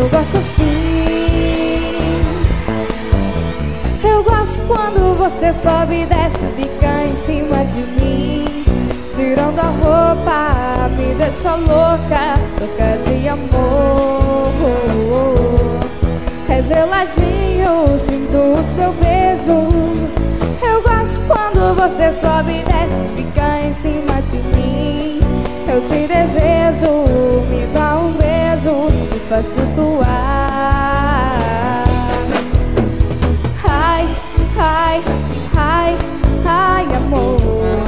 eu gosto assim. Eu gosto quando você sobe e desce, fica em cima de mim, tirando a roupa, me deixa louca, louca de amor. É geladinho, sinto o seu beijo. Eu gosto quando você sobe e desce, fica em cima de mim. Eu te desejo, me dá um beijo, me faz flutuar. Ai, ai, ai, ai, amor.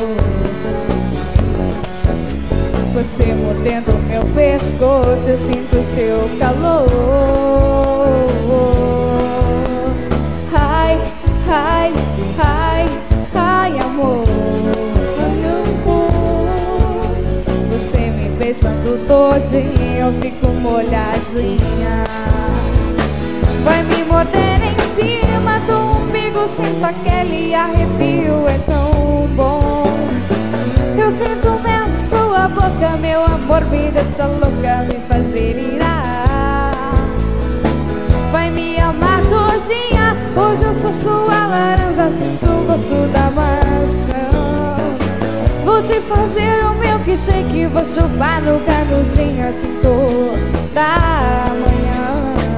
Você mordendo meu pescoço, eu sinto seu calor. Ai, ai, ai, ai, amor. Você me beijando todinho, eu fico molhadinha. Vai me morder em cima do umbigo, sinto aquele arrepio, é tão bom. Eu sinto sua boca, meu amor, me deixa louca, me faz delirar. Vai me amar todinha, hoje eu sou sua laranja, sinto o gosto da maçã. Vou te fazer o meu milkshake, vou chupar no canudinho assim toda manhã.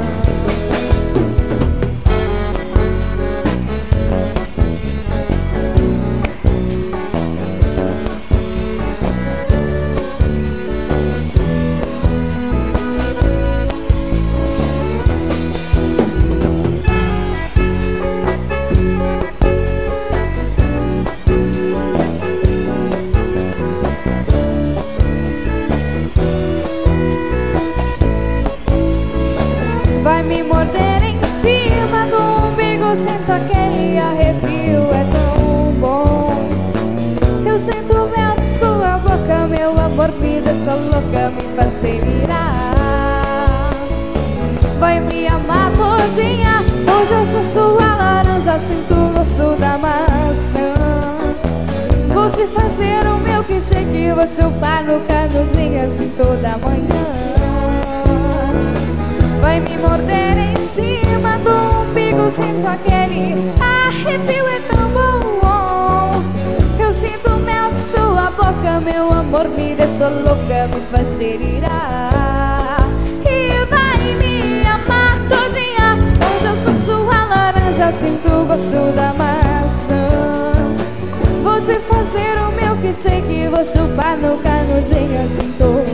Vai me morder em cima do umbigo, sinto aquele arrepio, é tão bom. Eu sinto mel de sua boca, meu amor, me deixa louca, me faz delirar. Vai me amar todinha, hoje eu sou sua laranja, sinto o gosto da maçã. Vou te fazer o meu milkshake, vou chupar no canudinho assim toda manhã. Vai me morder em cima do umbigo, sinto aquele arrepio, é tão bom. Eu sinto mel de sua boca, meu amor, me deixa louca, me faz delirar. E vai me amar todinha, hoje eu sou sua laranja, sinto o gosto da maçã. Vou te fazer o meu milkshake, vou chupar no canudinho assim toda